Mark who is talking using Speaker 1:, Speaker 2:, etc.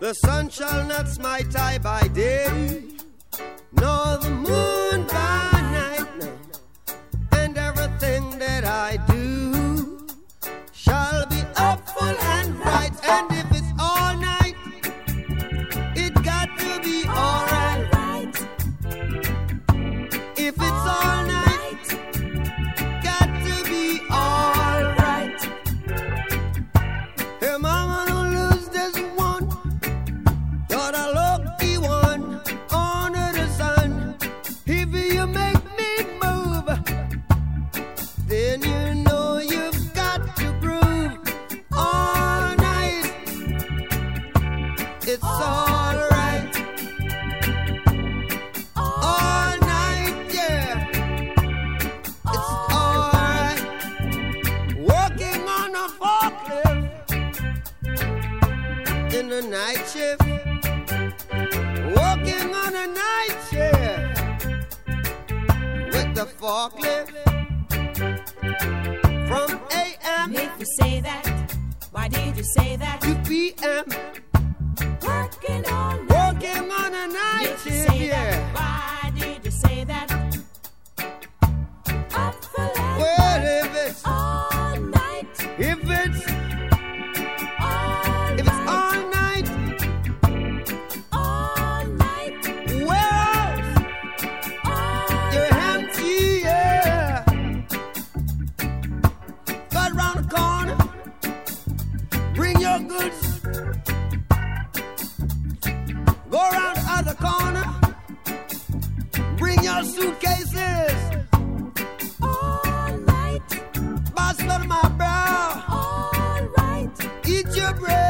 Speaker 1: The sun shall not smite I by day, nor the moon by night, no. And everything that I do shall be up full and bright. And if it's all night, it got to be all right. If it's all night, got to be all right. Hey, mama, don't lose this one. You're the lucky one under the sun. If you make me move, then you know you've got to groove all night. It's all right. All night, yeah. It's all right. Working on a forklift in the night shift. Working on a night shift with the forklift from AM
Speaker 2: If you say that, why did you say that?
Speaker 1: to PM.
Speaker 2: Working on
Speaker 1: Working on a night
Speaker 2: If you
Speaker 1: shift,
Speaker 2: say
Speaker 1: yeah.
Speaker 2: that, why did you say that? Up for land,
Speaker 1: Well, if it's
Speaker 2: all night,
Speaker 1: if it's
Speaker 2: all
Speaker 1: if it's all night,
Speaker 2: night,
Speaker 1: well,
Speaker 2: all
Speaker 1: you're empty, yeah. Cut around the corner, bring your goods. Go around the other corner, bring your suitcases.
Speaker 2: night,
Speaker 1: Boss under my brow,
Speaker 2: all right.
Speaker 1: eat your bread.